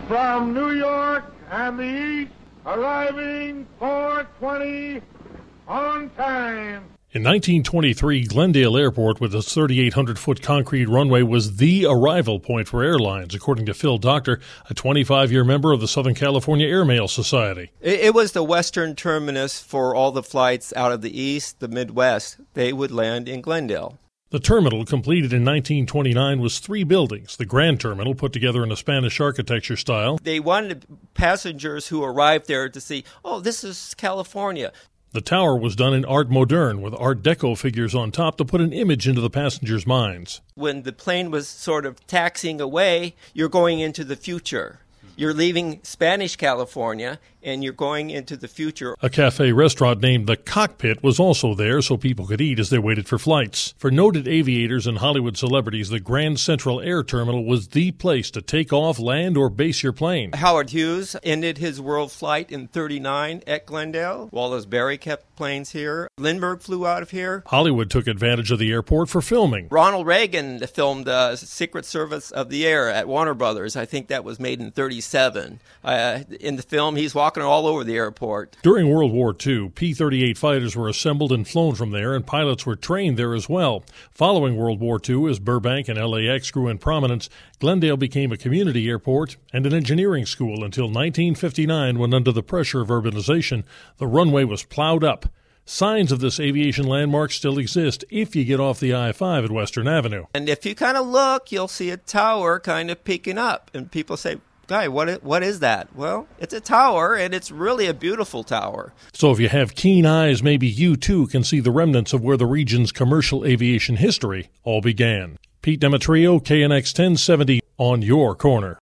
from New York and the East, arriving 4:20 on time. In 1923, Glendale Airport with its 3,800-foot concrete runway was the arrival point for airlines, according to Phil Doctor, a 25-year member of the Southern California Airmail Society. It was the western terminus for all the flights out of the east, the Midwest. They would land in Glendale. The terminal, completed in 1929, was 3 buildings. The Grand Terminal, put together in a Spanish architecture style. They wanted passengers who arrived there to see, oh, this is California. The tower was done in Art Moderne, with Art Deco figures on top to put an image into the passengers' minds. When the plane was sort of taxiing away, you're going into the future. You're leaving Spanish California, and you're going into the future. A cafe restaurant named The Cockpit was also there so people could eat as they waited for flights. For noted aviators and Hollywood celebrities, the Grand Central Air Terminal was the place to take off, land, or base your plane. Howard Hughes ended his world flight in '39 at Glendale. Wallace Berry kept planes here. Lindbergh flew out of here. Hollywood took advantage of the airport for filming. Ronald Reagan filmed Secret Service of the Air at Warner Brothers. I think that was made in '37. In the film, he's walking all over the airport. During World War II, P-38 fighters were assembled and flown from there, and pilots were trained there as well. Following World War II, as Burbank and LAX grew in prominence, Glendale became a community airport and an engineering school until 1959, when under the pressure of urbanization, the runway was plowed up. Signs of this aviation landmark still exist if you get off the I-5 at Western Avenue. And if you kind of look, you'll see a tower kind of peeking up, and people say, Guy, what is that? Well, it's a tower, and it's really a beautiful tower. So if you have keen eyes, maybe you too can see the remnants of where the region's commercial aviation history all began. Pete Demetrio, KNX 1070, on your corner.